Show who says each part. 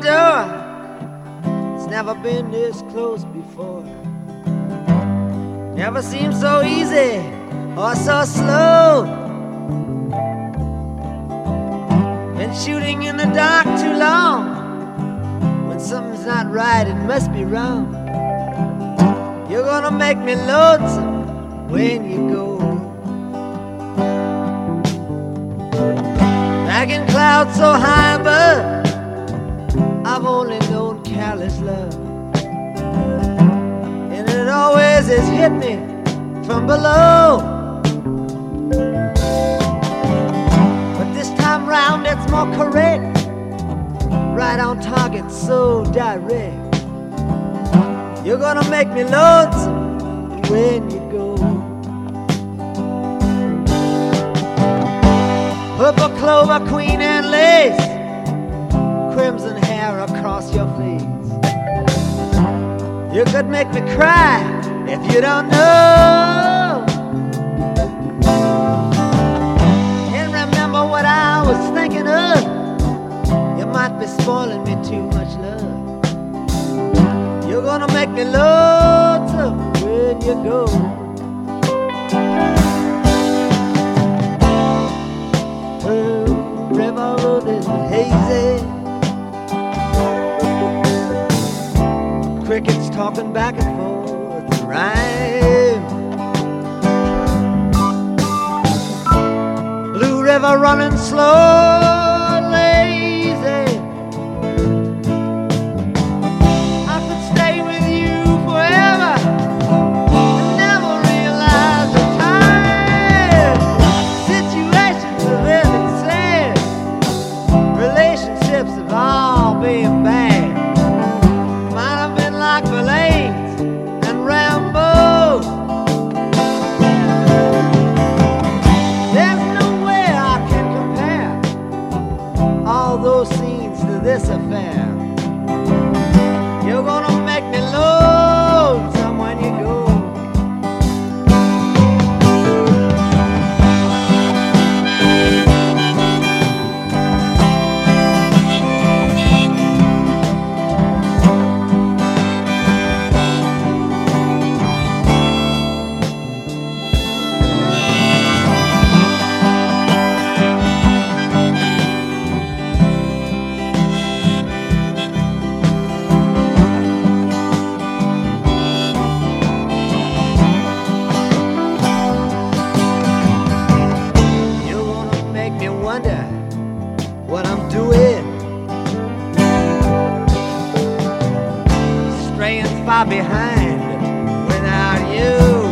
Speaker 1: door. It's never been this close before. Never seemed so easy or so slow. Been shooting in the dark too long. When something's not right, it must be wrong. You're gonna make me lonesome when you go. Back in clouds so high above, I've only known callous love. And it always has hit me from below. But this time round it's more correct. Right on target, so direct. You're gonna make me lonesome when you go. Purple clover, queen and lace, crimson hair across your face. You could make me cry if you don't know. Can't remember what I was thinking of. You might be spoiling me too much love. You're gonna make me lonesome when you go. River road is hazy. Crickets talking back and forth rhyme. Blue river running slow, lazy. I could stay with you forever and never realize the time. Situations of every sad, relationships have all been bad. Might have been like Verlaine's and Rambo. There's no way I can compare all those scenes to this affair. You're gonna make me lonesome when you go. What I'm doing, straying far behind without you.